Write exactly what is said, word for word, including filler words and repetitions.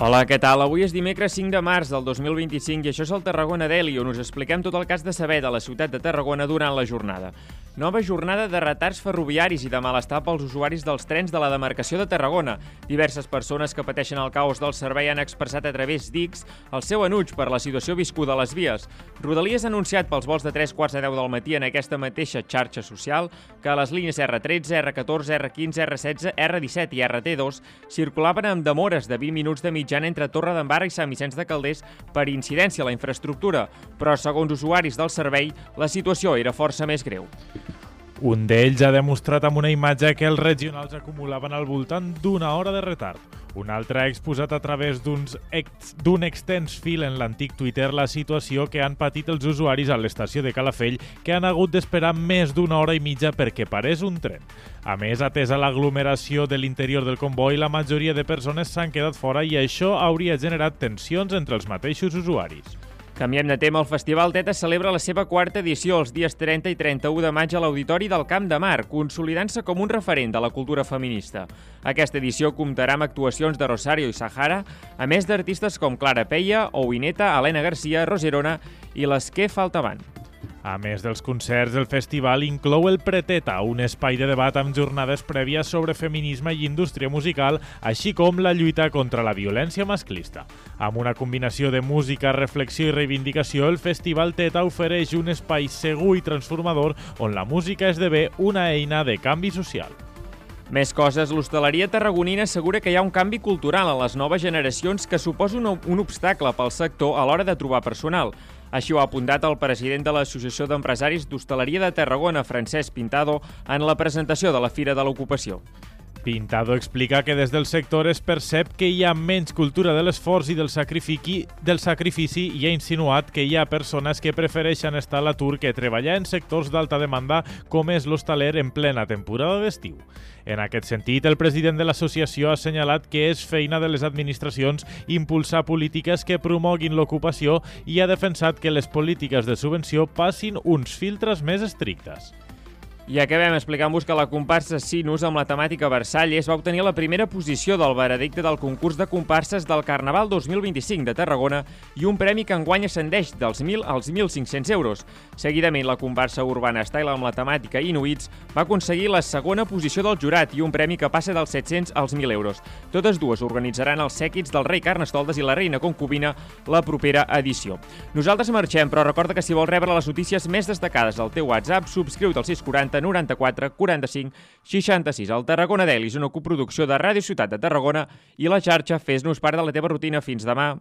Hola, què tal? Avui és dimecres cinc de març del dos mil vint-i-cinc i això és el Tarragona Daily, on us expliquem tot el que has de saber de la ciutat de Tarragona durant la jornada. Nova jornada de retards ferroviaris i de malestar pels usuaris dels trens de la demarcació de Tarragona. Diverses persones que pateixen el caos del servei han expressat a través d'X el seu enuig per la situació viscuda a les vies. Rodalies ha anunciat pels vols de tres quarts de deu del matí en aquesta mateixa xarxa social que les línies erre tretze, erre catorze, erre quinze, erre setze, erre disset i erre te dos circulaven amb demores de vint minuts de mitjana entre Torredembarra i Sant Vicenç de Calders per incidència a la infraestructura, però segons usuaris del servei, la situació era força més greu. Un d'ells ha demostrat amb una imatge que els regionals acumulaven al voltant d'una hora de retard. Un altre ha exposat a través d'un ex, extens fil en l'antic Twitter la situació que han patit els usuaris a l'estació de Calafell, que han hagut d'esperar més d'una hora i mitja perquè parés un tren. A més, atesa l'aglomeració de l'interior del comboi, la majoria de persones s'han quedat fora i això hauria generat tensions entre els mateixos usuaris. Canviem de tema, el Festival Teta celebra la seva quarta edició els dies trenta i trenta-u de maig a l'Auditori del Camp de Mar, consolidant-se com un referent de la cultura feminista. Aquesta edició comptarà amb actuacions de Rosario i Sahara, a més d'artistes com Clara Peia, Ouineta, Helena Garcia, Rogerona i les que faltaven. A més dels concerts, el festival inclou el Preteta, un espai de debat amb jornades prèvies sobre feminisme i indústria musical, així com la lluita contra la violència masclista. Amb una combinació de música, reflexió i reivindicació, el Festival Teta ofereix un espai segur i transformador on la música esdevé una eina de canvi social. Més coses, l'hostaleria tarragonina assegura que hi ha un canvi cultural a les noves generacions que suposa un, un obstacle pel sector a l'hora de trobar personal. Així ho ha apuntat el president de l'Associació d'Empresaris d'Hostaleria de Tarragona, Francesc Pintado, en la presentació de la Fira de l'Ocupació. Pintado explica que des del sector es percep que hi ha menys cultura de l'esforç i del sacrifici, del sacrifici i ha insinuat que hi ha persones que prefereixen estar a l'atur que treballar en sectors d'alta demanda com és l'hostaler en plena temporada d'estiu. En aquest sentit, el president de l'associació ha assenyalat que és feina de les administracions impulsar polítiques que promoguin l'ocupació i ha defensat que les polítiques de subvenció passin uns filtres més estrictes. I acabem explicant-vos que la comparsa Sinus amb la temàtica Versalles va obtenir la primera posició del veredicte del concurs de comparses del Carnaval dos mil vint-i-cinc de Tarragona i un premi que enguany ascendeix dels mil als mil cinc-cents euros. Seguidament, la comparsa Urbana Style amb la temàtica Inuits va aconseguir la segona posició del jurat i un premi que passa dels set-cents als mil euros. Totes dues organitzaran els sèquits del rei Carnestoltes i la reina concubina la propera edició. Nosaltres marxem, però recorda que si vols rebre les notícies més destacades al teu WhatsApp, subscriu-te al sis quaranta noranta-quatre quaranta-cinc seixanta-sis. El Tarragona Daily és una coproducció de Ràdio Ciutat de Tarragona i la xarxa Fes-nos part de la teva rutina. Fins demà.